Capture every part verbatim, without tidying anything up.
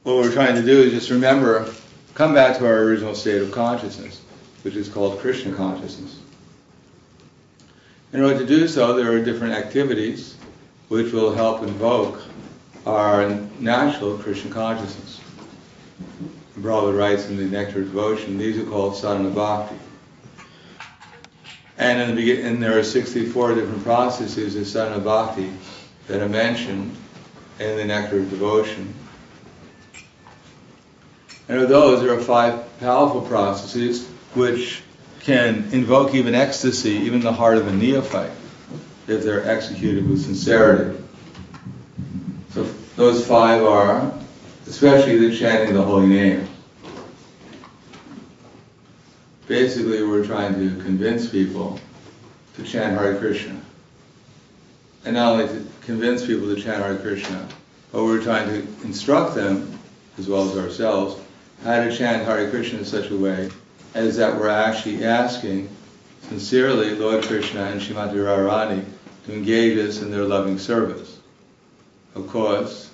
what we're trying to do is just remember, come back to our original state of consciousness, which is called Krishna consciousness. In order to do so, there are different activities which will help invoke our natural Krishna consciousness. Prabhupada writes in the Nectar of Devotion, these are called sadhana bhakti. And in the beginning, there are sixty-four different processes of sadhana bhakti that are mentioned in the Nectar of Devotion. And of those, there are five powerful processes which can invoke even ecstasy, even the heart of a neophyte, if they're executed with sincerity. So those five are, especially the chanting the holy name. Basically, we're trying to convince people to chant Hare Krishna. And not only to convince people to chant Hare Krishna, but we're trying to instruct them, as well as ourselves, how to chant Hare Krishna in such a way as that we're actually asking sincerely Lord Krishna and Srimati Radharani to engage us in their loving service. Of course,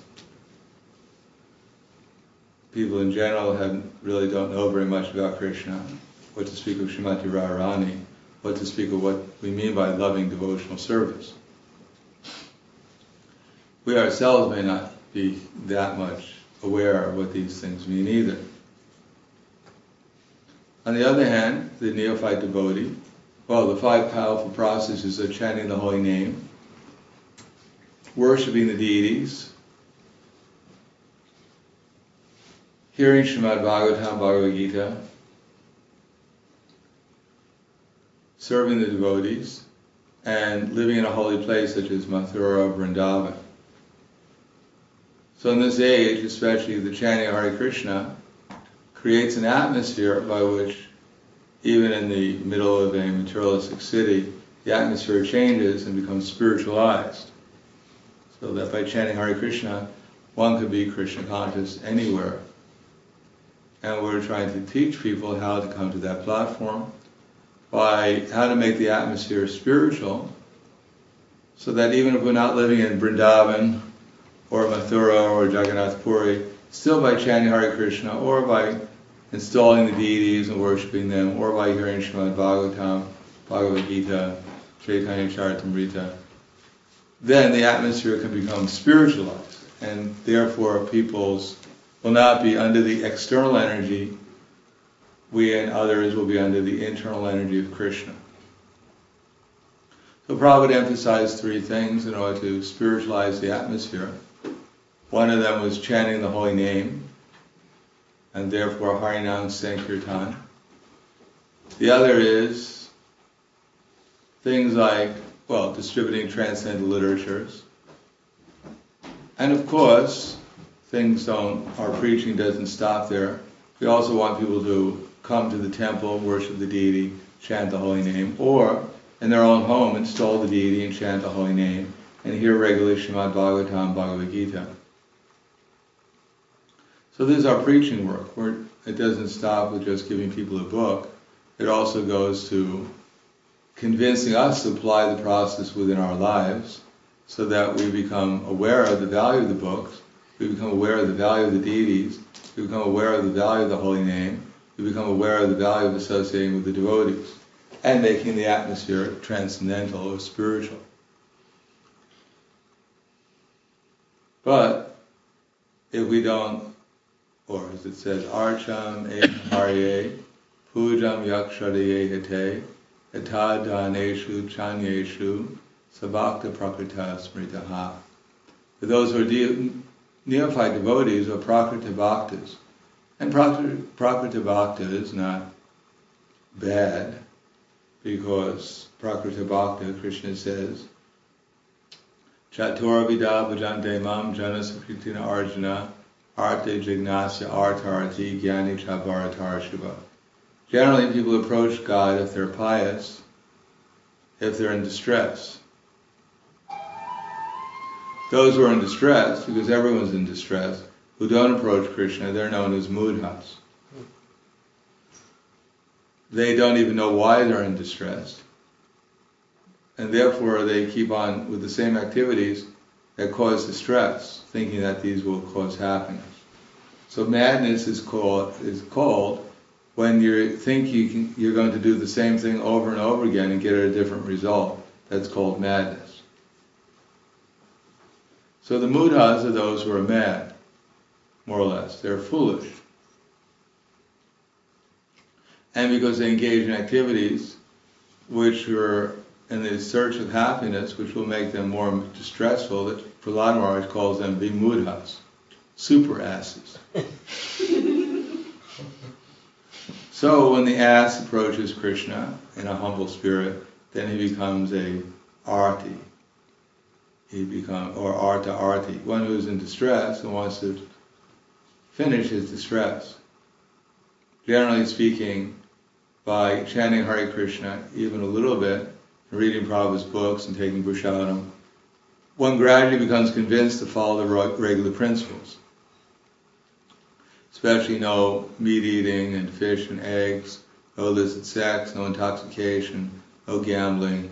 people in general have, really don't know very much about Krishna, what to speak of Srimati Radharani, what to speak of what we mean by loving devotional service. We ourselves may not be that much aware of what these things mean either. On the other hand, the neophyte devotee, well, the five powerful processes of chanting the holy name, worshipping the deities, hearing Srimad Bhagavatam, Bhagavad Gita, serving the devotees, and living in a holy place such as Mathura or Vrindavan. So in this age, especially the chanting of Hare Krishna creates an atmosphere by which, even in the middle of a materialistic city, the atmosphere changes and becomes spiritualized. So that by chanting Hare Krishna, one could be Krishna conscious anywhere. And we're trying to teach people how to come to that platform, by how to make the atmosphere spiritual, so that even if we're not living in Vrindavan, or Mathura, or Jagannath Puri, still by chanting Hare Krishna, or by installing the deities and worshipping them, or by hearing Srimad Bhagavatam, Bhagavad Gita, Chaitanya Charitamrita, then the atmosphere can become spiritualized, and therefore peoples will not be under the external energy. We and others will be under the internal energy of Krishna. So Prabhupada emphasized three things in order to spiritualize the atmosphere. One of them was chanting the holy name, and therefore Harinam Sankirtan. The other is things like, well, distributing transcendental literatures. And of course, things don't, our preaching doesn't stop there. We also want people to come to the temple, worship the deity, chant the holy name, or in their own home install the deity and chant the holy name, and hear regularly Srimad Bhagavatam, Bhagavad Gita. So this is our preaching work. We're, it doesn't stop with just giving people a book. It also goes to convincing us to apply the process within our lives so that we become aware of the value of the books, we become aware of the value of the deities, we become aware of the value of the holy name, we become aware of the value of associating with the devotees, and making the atmosphere transcendental or spiritual. But if we don't, or as it says, Archam Ehamharye, Pujam Yakshadaye Hate, Eta Daneshu Chanyeshu, Savakta Prakrita Smritaha. For those who are de- neophyte devotees or Prakrita Bhaktas, and Prakrita Bhakta is not bad, because Prakrita Bhakta, Krishna says, Chatura Vida Bhajante Mam Jana Sakritina Arjuna Arte Jignasya Artarati Gyani Chabharatar Shiva. Generally, people approach God if they're pious, if they're in distress. Those who are in distress, because everyone's in distress, who don't approach Krishna, they're known as mudhas. They don't even know why they're in distress. And therefore they keep on with the same activities that cause distress, thinking that these will cause happiness. So madness is called is called when you think you can, you're going to do the same thing over and over again and get a different result. That's called madness. So the mudhas are those who are mad, more or less. They're foolish. And because they engage in activities which are in the search of happiness, which will make them more distressful, that Prahlad Maharaj calls them vimudhas, super asses. So when the ass approaches Krishna in a humble spirit, then he becomes a arti. He becomes, or arta arti, one who's in distress and wants to finish his distress. Generally speaking, by chanting Hare Krishna even a little bit, reading Prabhupada's books and taking prasadam, one gradually becomes convinced to follow the regular principles. Especially no meat eating and fish and eggs, no illicit sex, no intoxication, no gambling.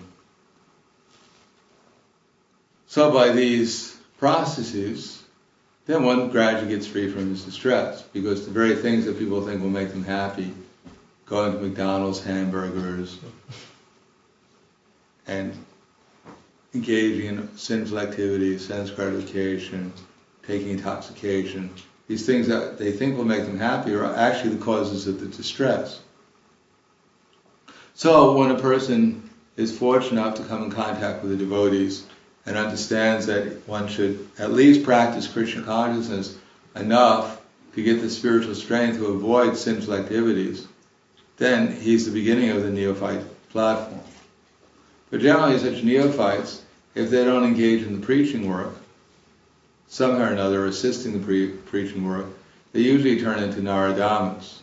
So by these processes, then one gradually gets free from his distress, because the very things that people think will make them happy, going to McDonald's, hamburgers, and engaging in sinful activities, sense gratification, taking intoxication, these things that they think will make them happy are actually the causes of the distress. So when a person is fortunate enough to come in contact with the devotees and understands that one should at least practice Krishna consciousness enough to get the spiritual strength to avoid sinful activities, then he's the beginning of the neophyte platform. But generally such neophytes, if they don't engage in the preaching work, somehow or another assisting the pre- preaching work, they usually turn into Naradamas.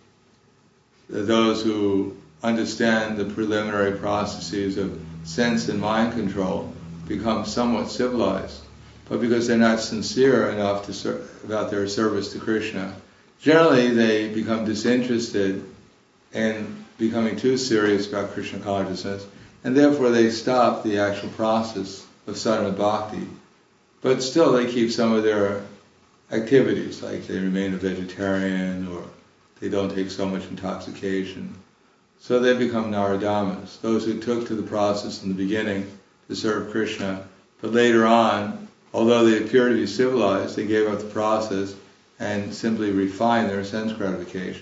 Those who understand the preliminary processes of sense and mind control become somewhat civilized, but because they're not sincere enough to ser- about their service to Krishna, generally they become disinterested in becoming too serious about Krishna consciousness, and therefore they stop the actual process of sadhana bhakti. But still they keep some of their activities, like they remain a vegetarian or they don't take so much intoxication. So they become Naradamas, those who took to the process in the beginning to serve Krishna, but later on, although they appear to be civilized, they gave up the process and simply refined their sense gratification.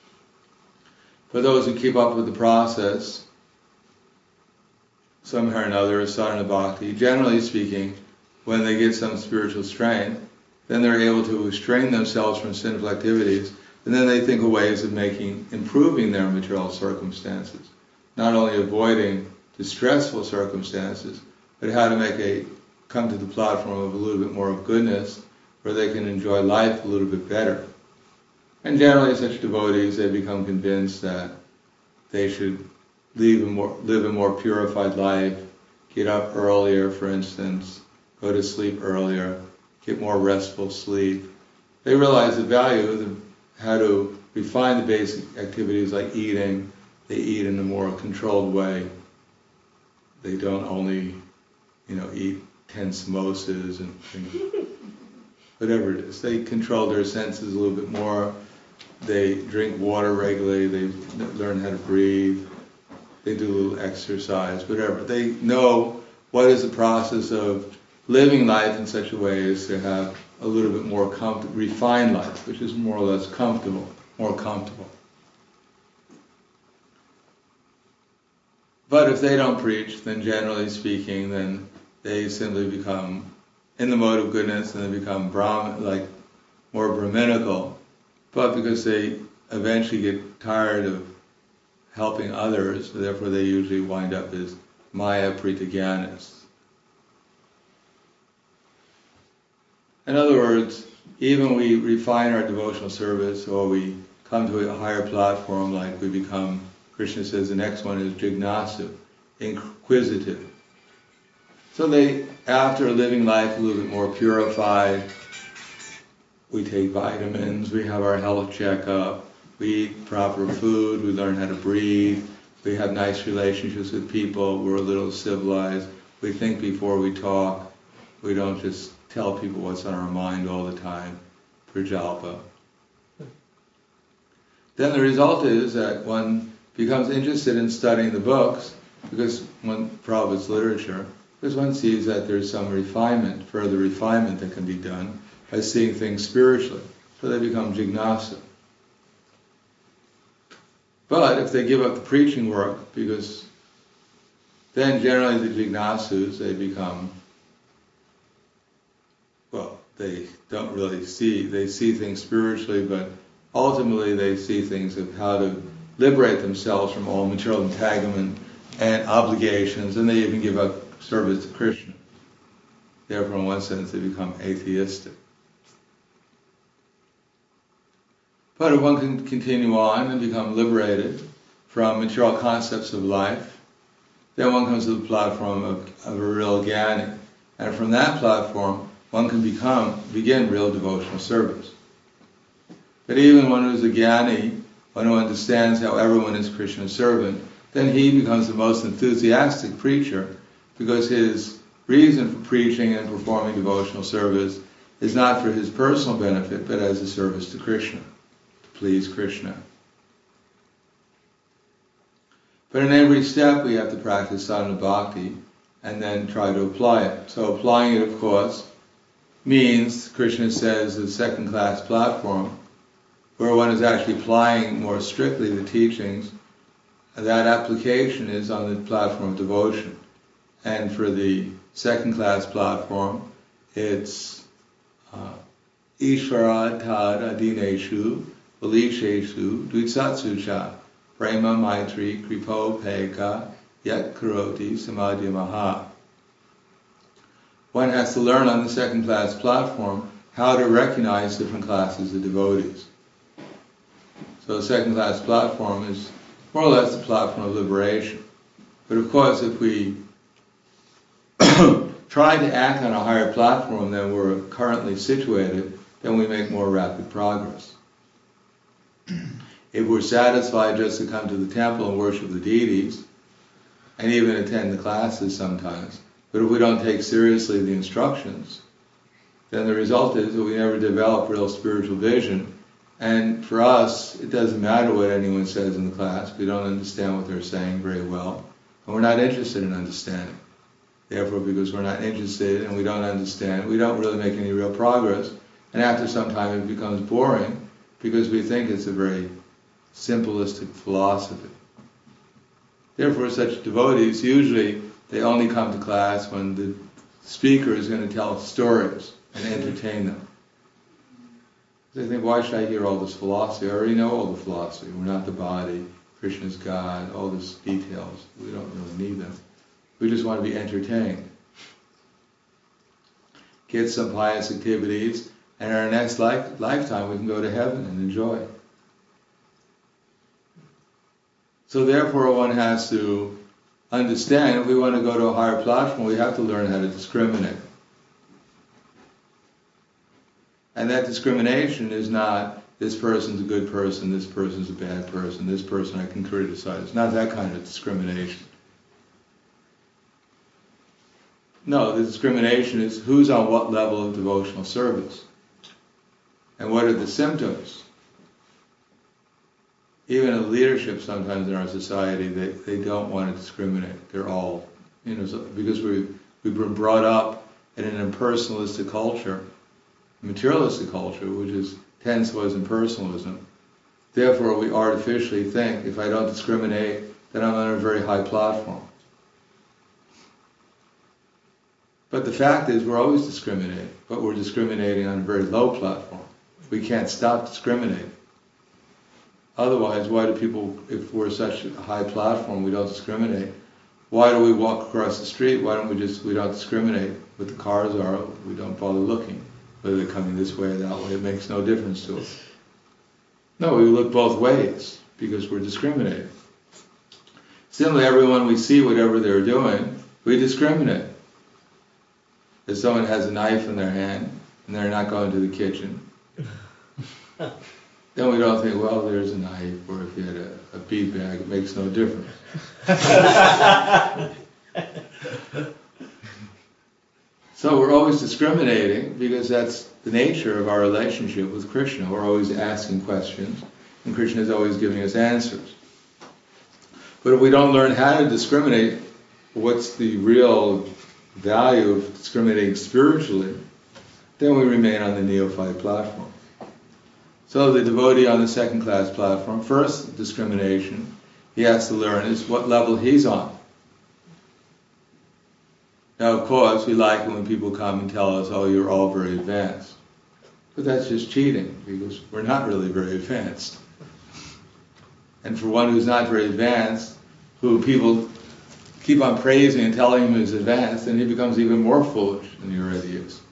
For those who keep up with the process, somehow or another, sadhana bhakti, generally speaking, when they get some spiritual strength, then they're able to restrain themselves from sinful activities, and then they think of ways of making, improving their material circumstances, not only avoiding distressful circumstances, but how to make a, come to the platform of a little bit more of goodness, where they can enjoy life a little bit better. And generally such devotees, they become convinced that they should live a more, live a more purified life, get up earlier, for instance, go to sleep earlier, get more restful sleep. They realize the value of the, how to refine the basic activities like eating. They eat in a more controlled way. They don't only, you know, eat ten samosas and things, whatever it is. They control their senses a little bit more. They drink water regularly. They learn how to breathe. They do a little exercise, whatever. They know what is the process of living life in such a way as to have a little bit more comfort, refined life, which is more or less comfortable, more comfortable. But if they don't preach, then generally speaking, then they simply become in the mode of goodness and they become Brahmin, like more Brahminical. But because they eventually get tired of helping others, therefore they usually wind up as Maya Pritagyanis. In other words, even when we refine our devotional service or we come to a higher platform, like we become, Krishna says the next one is jignasu, inquisitive. So they, after living life a little bit more purified, we take vitamins, we have our health checkup, we eat proper food, we learn how to breathe, we have nice relationships with people, we're a little civilized, we think before we talk, we don't just tell people what's on our mind all the time, prajalpa. then the result is that one becomes interested in studying the books, because one, Prabhupada's literature, because one sees that there's some refinement, further refinement that can be done by seeing things spiritually. So they become jignasa. But if they give up the preaching work, because then generally the jignasus, they become, well, they don't really see, they see things spiritually, but ultimately they see things of how to liberate themselves from all material entanglement and obligations, and they even give up service to Krishna. Therefore, in one sense, they become atheistic. But if one can continue on and become liberated from material concepts of life, then one comes to the platform of, of a real jnani. And from that platform, one can become begin real devotional service. But even one who's a jnani, one who understands how everyone is Krishna's servant, then he becomes the most enthusiastic preacher, because his reason for preaching and performing devotional service is not for his personal benefit, but as a service to Krishna, to please Krishna. But in every step we have to practice sadhana bhakti and then try to apply it. So applying it, of course, means, Krishna says, the second class platform, where one is actually applying more strictly the teachings. That application is on the platform of devotion. And for the second class platform, it's uh, Ishvara tad adineshu valisheshu dvitsatsu cha prema maitri kripo peka yat karoti samadhi maha. One has to learn on the second class platform how to recognize different classes of devotees. So the second class platform is more or less the platform of liberation. But of course, if we try to act on a higher platform than we're currently situated, then we make more rapid progress. If we're satisfied just to come to the temple and worship the deities, and even attend the classes sometimes, but if we don't take seriously the instructions, then the result is that we never develop real spiritual vision. And for us, it doesn't matter what anyone says in the class. We don't understand what they're saying very well, and we're not interested in understanding. Therefore, because we're not interested and we don't understand, we don't really make any real progress. And after some time, it becomes boring because we think it's a very simplistic philosophy. Therefore, such devotees, usually they only come to class when the speaker is going to tell stories and entertain them. They think, why should I hear all this philosophy? I already know all the philosophy. We're not the body, Krishna's God, all these details. We don't really need them. We just want to be entertained. Get some pious activities, and in our next life, lifetime we can go to heaven and enjoy. So therefore one has to understand, if we want to go to a higher platform, we have to learn how to discriminate. And that discrimination is not, this person's a good person, this person's a bad person, this person I can criticize. It's not that kind of discrimination. No, the discrimination is who's on what level of devotional service. And what are the symptoms? Even in leadership sometimes in our society, they, they don't want to discriminate. They're all, you know, so, because we, we've been brought up in an impersonalistic culture, materialistic culture, which is tends towards impersonalism. Therefore, we artificially think, if I don't discriminate, then I'm on a very high platform. But the fact is, we're always discriminating, but we're discriminating on a very low platform. We can't stop discriminating. Otherwise, why do people, if we're such a high platform, we don't discriminate? Why do we walk across the street? Why don't we just, we don't discriminate what the cars are? We don't bother looking, whether they're coming this way or that way. It makes no difference to us. No, we look both ways because we're discriminating. Similarly, everyone we see, whatever they're doing, we discriminate. If someone has a knife in their hand and they're not going to the kitchen, then we don't think, well, there's a knife, or if you had a, a bead bag, it makes no difference. So we're always discriminating because that's the nature of our relationship with Krishna. We're always asking questions, and Krishna is always giving us answers. But if we don't learn how to discriminate, what's the real value of discriminating spiritually, then we remain on the neophyte platform. So the devotee on the second class platform, first discrimination he has to learn is what level he's on. Now, of course, we like it when people come and tell us, oh, you're all very advanced. But that's just cheating, because we're not really very advanced. And for one who's not very advanced, who people keep on praising and telling him is advanced, then he becomes even more foolish than he already is.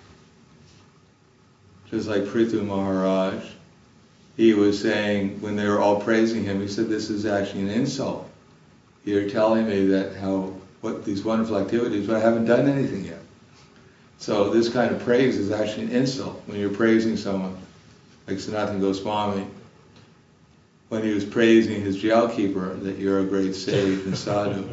Just like Prithu Maharaj, he was saying, when they were all praising him, he said, this is actually an insult. You're telling me that how what these wonderful activities, but I haven't done anything yet. So this kind of praise is actually an insult. When you're praising someone, like Sanatana Goswami, when he was praising his jailkeeper, that you're a great sage and sadhu.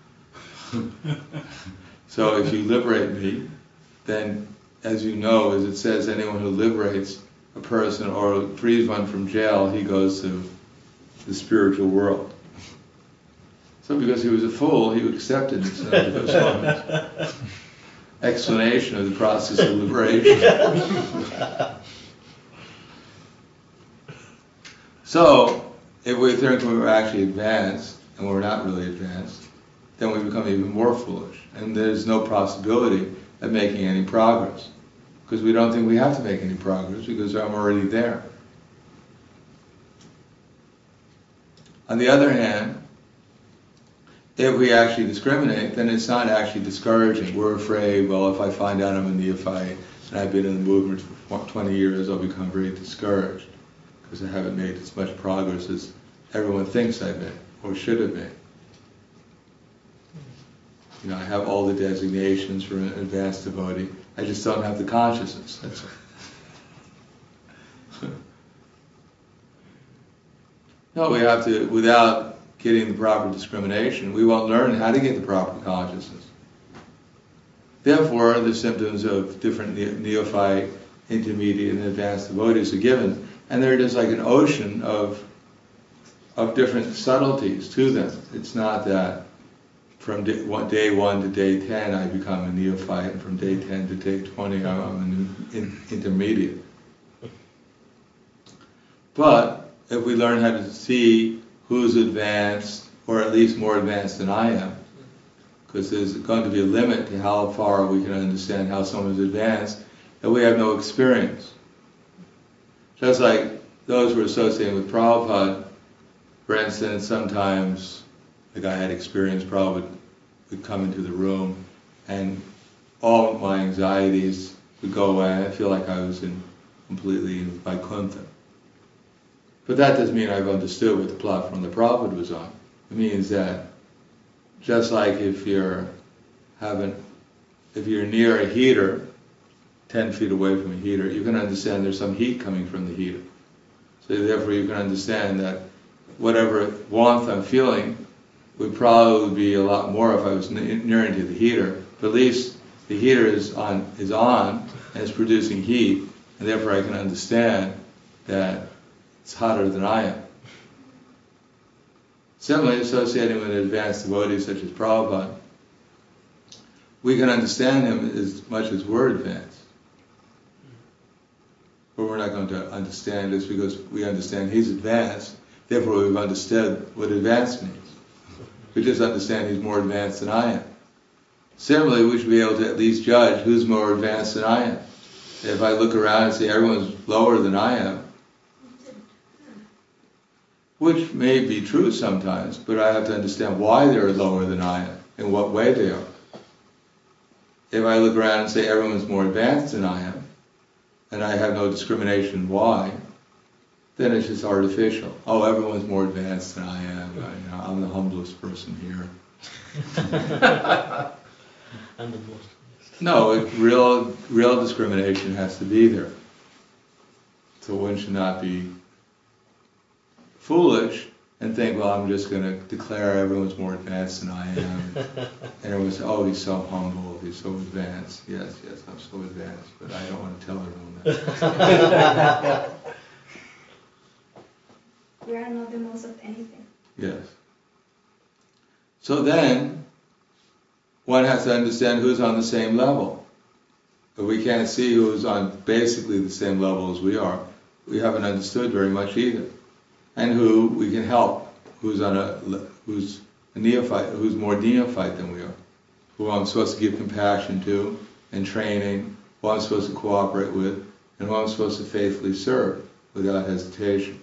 So if you liberate me, then, as you know, as it says, anyone who liberates a person or frees one from jail, he goes to the spiritual world. So because he was a fool, he accepted Sanatana Goswami's explanation of the process of liberation. So, if we think we're actually advanced, and we're not really advanced, then we become even more foolish. And there's no possibility of making any progress. Because we don't think we have to make any progress, because I'm already there. On the other hand, if we actually discriminate, then it's not actually discouraging. We're afraid, well, if I find out I'm a neophyte, and I've been in the movement for twenty years, I'll become very discouraged, because I haven't made as much progress as everyone thinks I've made, or should have made. You know, I have all the designations for an advanced devotee, I just don't have the consciousness, that's all. No, we have to, without getting the proper discrimination, we won't learn how to get the proper consciousness. Therefore, the symptoms of different neophyte, intermediate, and advanced devotees are given, and they're just like an ocean of of different subtleties to them. It's not that from day one, day one to day ten I become a neophyte, and from day ten to day twenty I'm an in, intermediate. But if we learn how to see who's advanced, or at least more advanced than I am, because there's going to be a limit to how far we can understand how someone is advanced, and we have no experience. Just like those who are associated with Prabhupada, for instance, sometimes the guy had experience, Prabhupada would come into the room, and all my anxieties would go away. I feel like I was in completely in Vaikuntha. But that doesn't mean I've understood what the platform the Prabhupada was on. It means that just like if you're having, if you're near a heater, ten feet away from a heater, you can understand there's some heat coming from the heater. So therefore you can understand that whatever warmth I'm feeling would probably be a lot more if I was near into the heater. But at least the heater is on, is on and is producing heat, and therefore I can understand that it's hotter than I am. Similarly, associating with advanced devotees such as Prabhupada, we can understand him as much as we're advanced. But we're not going to understand this because we understand he's advanced, therefore we've understood what advanced means. We just understand he's more advanced than I am. Similarly, we should be able to at least judge who's more advanced than I am. If I look around and see everyone's lower than I am, which may be true sometimes, but I have to understand why they're lower than I am, in what way they are. If I look around and say everyone's more advanced than I am, and I have no discrimination why, then it's just artificial. Oh, everyone's more advanced than I am. I, you know, I'm the humblest person here. I'm the most. No, it, real, real discrimination has to be there. So one should not be foolish and think, well, I'm just going to declare everyone's more advanced than I am. And everyone says, oh, he's so humble, he's so advanced. Yes, yes, I'm so advanced, but I don't want to tell everyone that. we are not the most of anything. Yes. So then, one has to understand who's on the same level. If we can't see who's on basically the same level as we are, we haven't understood very much either. And who we can help, who's on a who's a neophyte, who's more neophyte than we are, who I'm supposed to give compassion to and training, who I'm supposed to cooperate with, and who I'm supposed to faithfully serve without hesitation.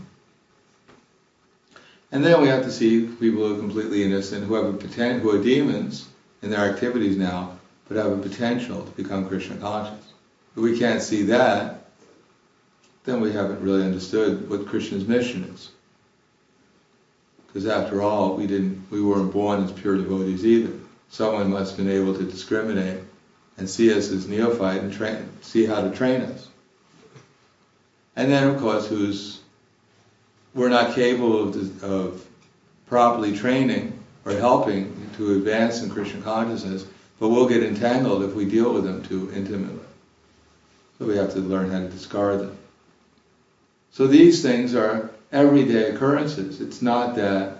And then we have to see people who are completely innocent, who have a poten- who are demons in their activities now, but have a potential to become Krishna conscious. If we can't see that, then we haven't really understood what Krishna's mission is. Because after all, we didn't, we weren't born as pure devotees either. Someone must have been able to discriminate and see us as neophyte and train, see how to train us. And then, of course, who's we're not capable of, of properly training or helping to advance in Krishna consciousness, but we'll get entangled if we deal with them too intimately. So we have to learn how to discard them. So these things are everyday occurrences. It's not that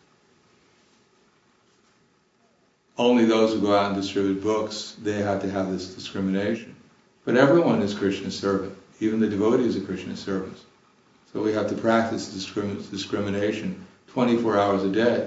only those who go out and distribute books, they have to have this discrimination. But everyone is Krishna's servant. Even the devotees are Krishna's servants. So we have to practice discrim- discrimination twenty-four hours a day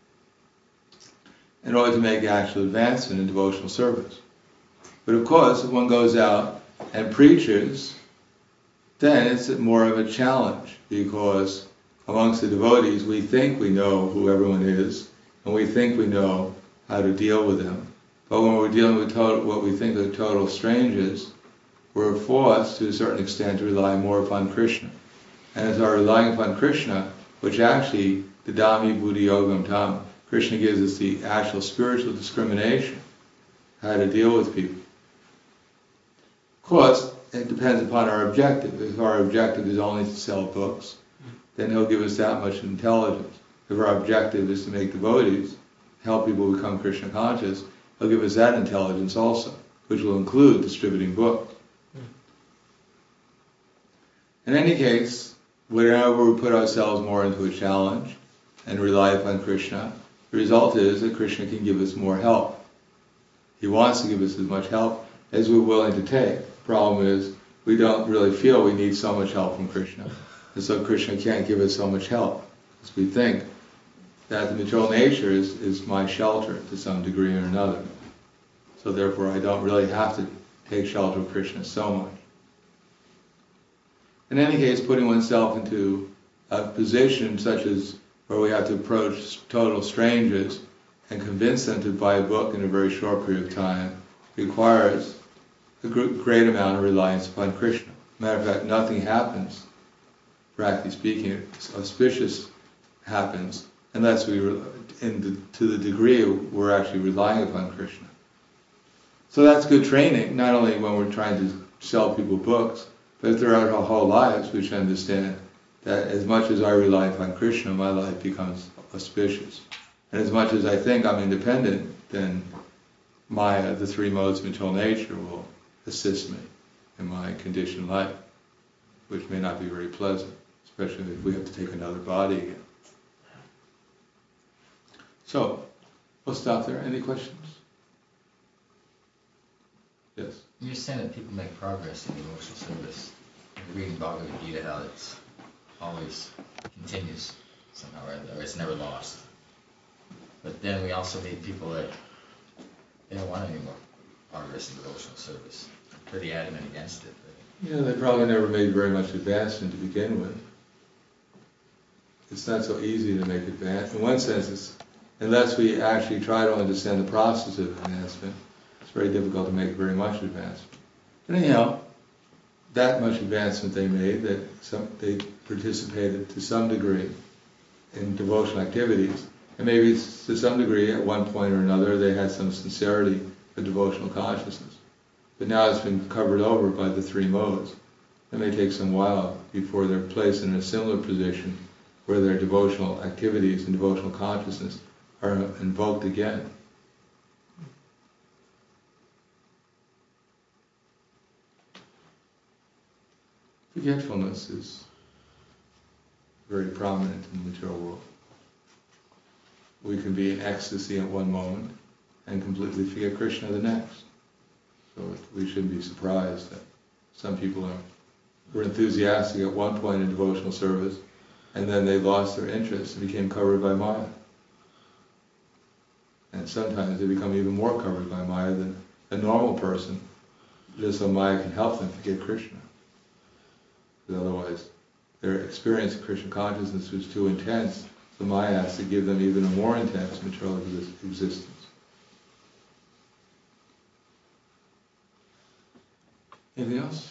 in order to make actual advancement in devotional service. But of course, if one goes out and preaches, then it's more of a challenge, because amongst the devotees we think we know who everyone is, and we think we know how to deal with them. But when we're dealing with total, what we think are total strangers, we're forced to a certain extent to rely more upon Krishna. And as our relying upon Krishna, which actually, the Dhammi Buddhi Yogam Tam, Krishna gives us the actual spiritual discrimination, how to deal with people. Of course, it depends upon our objective. If our objective is only to sell books, then he'll give us that much intelligence. If our objective is to make devotees, help people become Krishna conscious, he'll give us that intelligence also, which will include distributing books. In any case, whenever we put ourselves more into a challenge and rely upon Krishna, the result is that Krishna can give us more help. He wants to give us as much help as we're willing to take. The problem is, we don't really feel we need so much help from Krishna. And so Krishna can't give us so much help. Because we think that the material nature is, is my shelter to some degree or another. So therefore I don't really have to take shelter of Krishna so much. In any case, putting oneself into a position such as where we have to approach total strangers and convince them to buy a book in a very short period of time requires a great amount of reliance upon Krishna. Matter of fact, nothing happens, practically speaking, auspicious happens, unless we, in the, to the degree we're actually relying upon Krishna. So that's good training, not only when we're trying to sell people books, but throughout our whole lives we should understand that as much as I rely upon Krishna, my life becomes auspicious. And as much as I think I'm independent, then Maya, the three modes of material nature, will assist me in my conditioned life, which may not be very pleasant, especially if we have to take another body again. So, we'll stop there. Any questions? Yes? You're saying that people make progress in devotional service. You're reading Bhagavad Gita, how it's always continues somehow, right? Or it's never lost. But then we also meet people that they don't want any more progress in devotional service. They're pretty adamant against it. Yeah, they probably never made very much advancement to begin with. It's not so easy to make advancement. In one sense, it's, unless we actually try to understand the process of advancement, it's very difficult to make very much advancement. But anyhow, that much advancement they made, that some, they participated to some degree in devotional activities, and maybe to some degree at one point or another they had some sincerity of devotional consciousness. But now it's been covered over by the three modes. It may take some while before they're placed in a similar position where their devotional activities and devotional consciousness are invoked again. Forgetfulness is very prominent in the material world. We can be in ecstasy at one moment and completely forget Krishna the next. So we shouldn't be surprised that some people are, were enthusiastic at one point in devotional service, and then they lost their interest and became covered by Maya. And sometimes they become even more covered by Maya than a normal person, just so Maya can help them forget Krishna. Because otherwise, their experience of Krishna consciousness was too intense, so Maya has to give them even a more intense material existence. Anything else?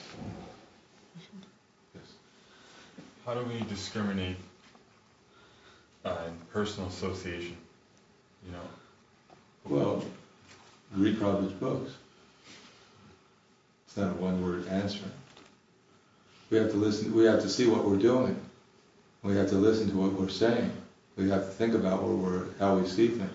Yes. How do we discriminate uh, in personal association? You know. Well, read Prabhupada's books. It's not a one-word answer. We have to listen. We have to see what we're doing. We have to listen to what we're saying. We have to think about what we're, how we see things.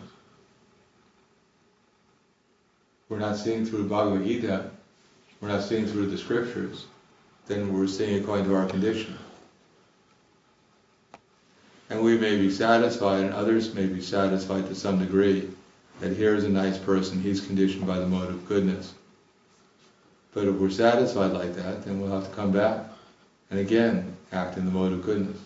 We're not seeing through Bhagavad Gita. We're not seeing through the scriptures. Then we're seeing according to our condition. And we may be satisfied, and others may be satisfied to some degree, that here's a nice person, he's conditioned by the mode of goodness. But if we're satisfied like that, then we'll have to come back and again act in the mode of goodness.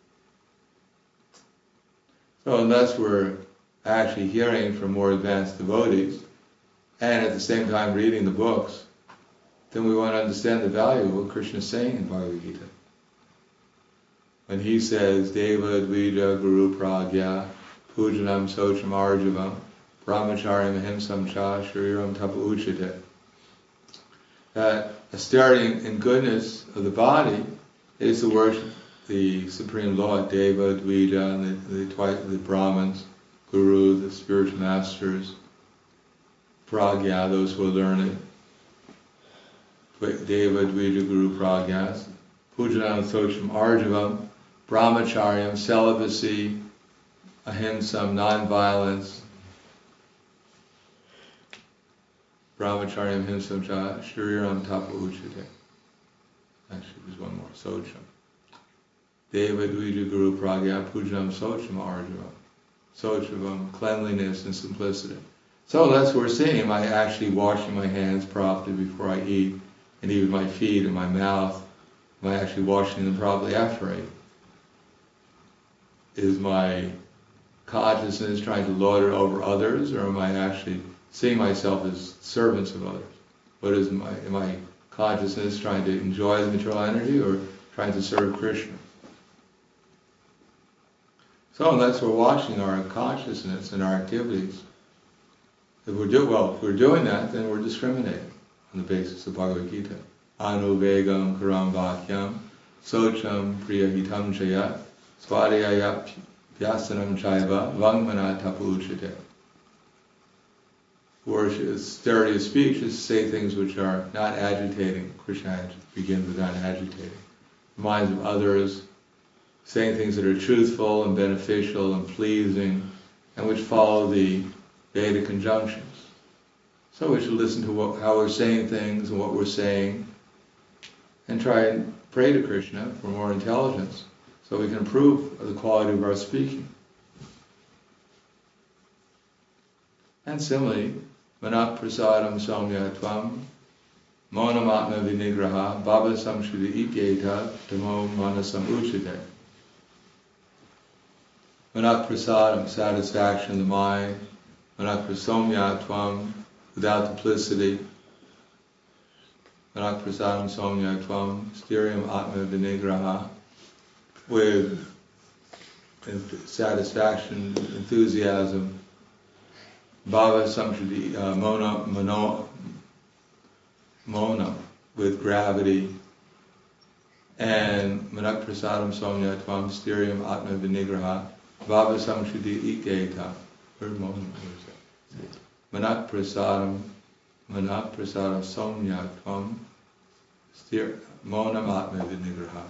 So unless we're actually hearing from more advanced devotees, and at the same time reading the books, then we want to understand the value of what Krishna is saying in Bhagavad Gita. When he says, Deva Dvija Guru Pragya, Pujanam Socham Arjavam, Brahmacharyam Ahimsam Cha Shariram Tapa Uchate. That starting in goodness of the body is to worship the Supreme Lord, Deva, Dvija, and the, the, twi- the Brahmins, Guru, the spiritual masters, Pragya, those who are learned, Deva, Dvija, Guru, Pragyas, Pujanam Socham Arjavam, Brahmacharyam, celibacy, Ahimsam, non-violence, Brahmacharyam Ahimsam Cha, Shariram Tapa Uchate. Actually, there's one more, Socham. Deva Dvija Guru Pragya Pujanam Socham Arjavam. Sochavam, cleanliness and simplicity. So that's what we're seeing. Am I actually washing my hands properly before I eat? And even my feet and my mouth, am I actually washing them properly after I eat? Is my consciousness trying to lord it over others, or am I actually seeing myself as servants of others? What is my, am I consciousness trying to enjoy the material energy, or trying to serve Krishna? So unless we're watching our consciousness and our activities, if we're do well, if we're doing that, then we're discriminating on the basis of Bhagavad Gita. Anuvegam karam vakyam, socham priyahitam chaya, swadhyaya vyasanam chaiva, vangmana tapa uchate. Worship, austerity of speech is to say things which are not agitating. Krishna begins with not agitating. The minds of others, saying things that are truthful and beneficial and pleasing, and which follow the Vedic conjunctions. So we should listen to what, how we're saying things and what we're saying, and try and pray to Krishna for more intelligence, so we can improve the quality of our speaking. And similarly, Manak Prasadam Saumya Tvam, Monamatma Vinigraha, Baba Samshuddhi Ityeta, Tamo Manasam Uchite. Manak Prasadam, satisfaction of the mind, Manak Prasomya Tvam, without duplicity, Manak Prasadam Somya Tvam, Styriam Atma Vinigraha, with satisfaction, enthusiasm, Bhava Samshuddhi, uh, Mona, Mano, Mona, with gravity, and Manak Prasadam Somya Tvam, Styriam Atma Vinigraha, Bhava Samshuddhi Ityeta. Where's Mona? Where is that? Manak Prasadam, Manak Prasadam Somya Tvam, Monam Atma Vinigraha.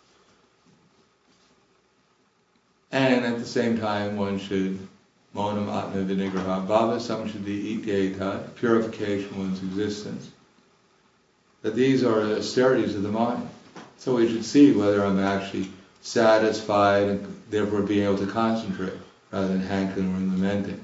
And at the same time, one should Monam Atma Vinigraha, Bhava Samshuddhi Ityeta, purification of one's existence. That these are austerities of the mind. So we should see whether I'm actually satisfied and therefore being able to concentrate rather than hankering or lamenting.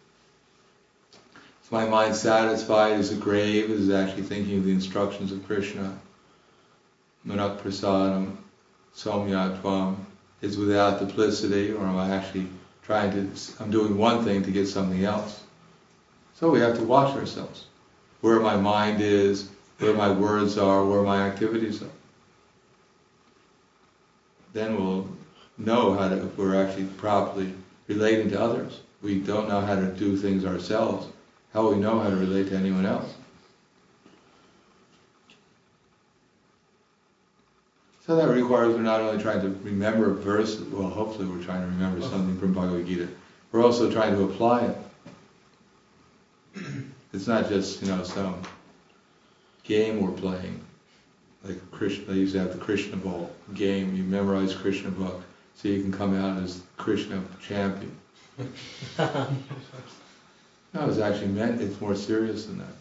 Is my mind satisfied? Is it grave? Is it actually thinking of the instructions of Krishna? Manak prasadam somyatvam. Is without duplicity, or am I actually trying to, I'm doing one thing to get something else? So we have to watch ourselves. Where my mind is, where my words are, where my activities are. Then we'll know how to, if we're actually properly relating to others. We don't know how to do things ourselves. How will we know how to relate to anyone else? So that requires we're not only trying to remember a verse, well hopefully we're trying to remember something from Bhagavad Gita, we're also trying to apply it. It's not just, you know, some game we're playing. Like Krishna, they used to have the Krishna Ball game, you memorize Krishna book, so you can come out as Krishna champion. No, it's actually meant, it's more serious than that.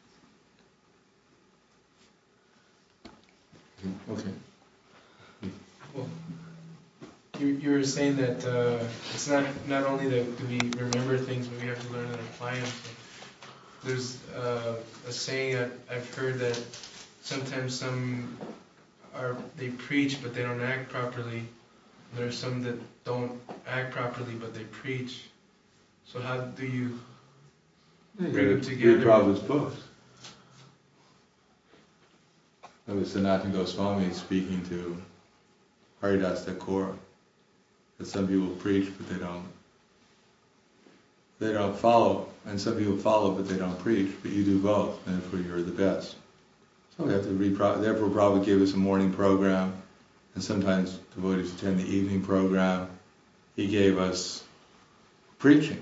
Okay. Well, you, you were saying that uh, it's not not only that do we remember things, but we have to learn how to apply them. So there's uh, a saying that I've heard that sometimes some are they preach but they don't act properly. There are some that don't act properly but they preach. So how do you Yeah, bring them read together? Prabhupada's books. That was Sanatana Goswami speaking to Haridas Thakur. That some people preach but they don't they don't follow, and some people follow but they don't preach, but you do both, and therefore you're the best. So we have to read, therefore Prabhupada gave us a morning program, and sometimes devotees attend the evening program. He gave us preaching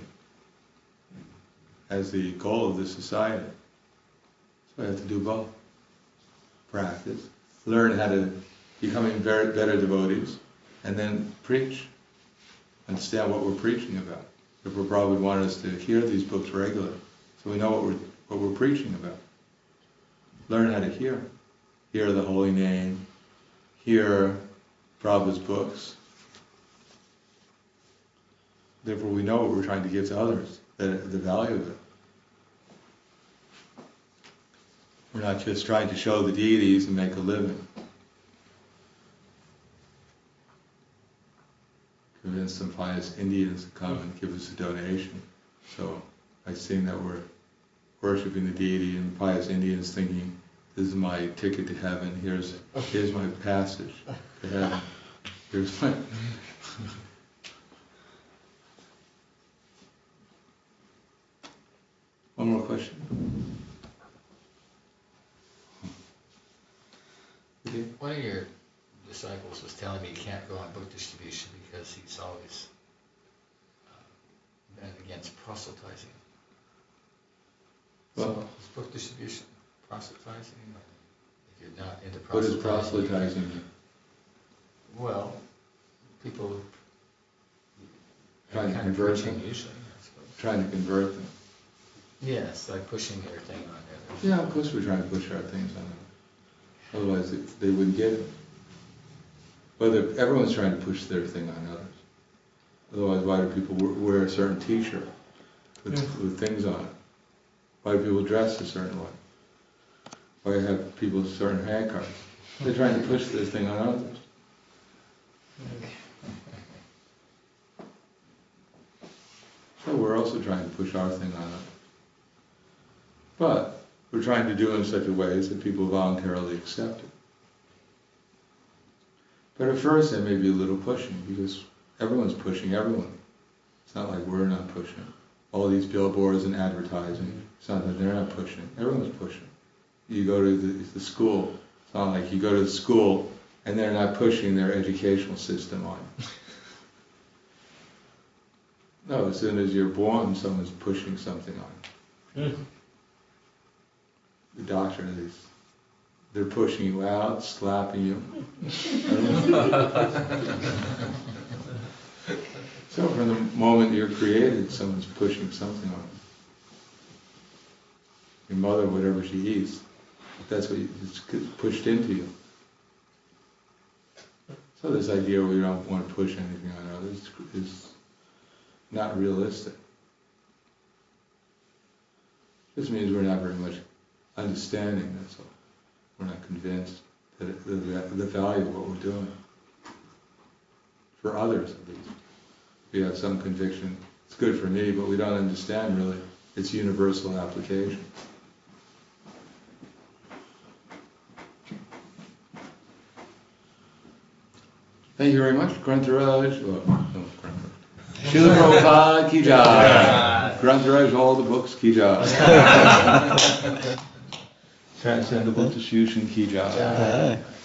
as the goal of the society. So we have to do both. Practice, learn how to becoming very better devotees, and then preach. Understand what we're preaching about. Therefore Prabhupada would want us to hear these books regularly, so we know what we're what we're preaching about. Learn how to hear. Hear the holy name. Hear Prabhupada's books. Therefore we know what we're trying to give to others, the, the value of it. We're not just trying to show the deities and make a living. Convince some pious Indians to come and give us a donation. So by seeing that we're worshipping the deity, and pious Indians thinking, this is my ticket to heaven, here's here's my passage to heaven. Here's my One more question. Okay. One of your disciples was telling me he can't go on book distribution because he's always uh, been against proselytizing. Well, So is book distribution proselytizing? If you're not into what is proselytizing, proselytizing mean? well, people Trying to kind of convert preaching them? usually, I suppose. Trying to convert them. Yes, like pushing their thing on others. Yeah, of course we're trying to push our things on them. Otherwise they, they wouldn't get it. Whether everyone's trying to push their thing on others. Otherwise, why do people wear a certain T-shirt with, Yeah. with things on it? Why do people dress a certain way? Why have people certain haircuts? They're trying to push their thing on others. So we're also trying to push our thing on others. But we're trying to do it in such a way that people voluntarily accept it. But at first there may be a little pushing, because everyone's pushing everyone. It's not like we're not pushing. All these billboards and advertising, it's not that they're not pushing. Everyone's pushing. You go to the, the school, it's not like you go to the school and they're not pushing their educational system on you. No, as soon as you're born, someone's pushing something on you. Mm. The doctor, is, they're pushing you out, slapping you. So from the moment you're created, someone's pushing something on you. Your mother, whatever she eats, that's what you, it's pushed into you. So So this idea we don't want to push anything on others is not realistic. Just means we're not very much understanding, that's all. We're not convinced that it, the, the value of what we're doing. For others, at least. We have some conviction, it's good for me, but we don't understand really its universal application. Thank you very much, Grantharaj. Well, no, Grantharaj. Srila Prabhupada ki jai. Grantharaj, all the books ki jai. Transcendental Diffusion ki jai.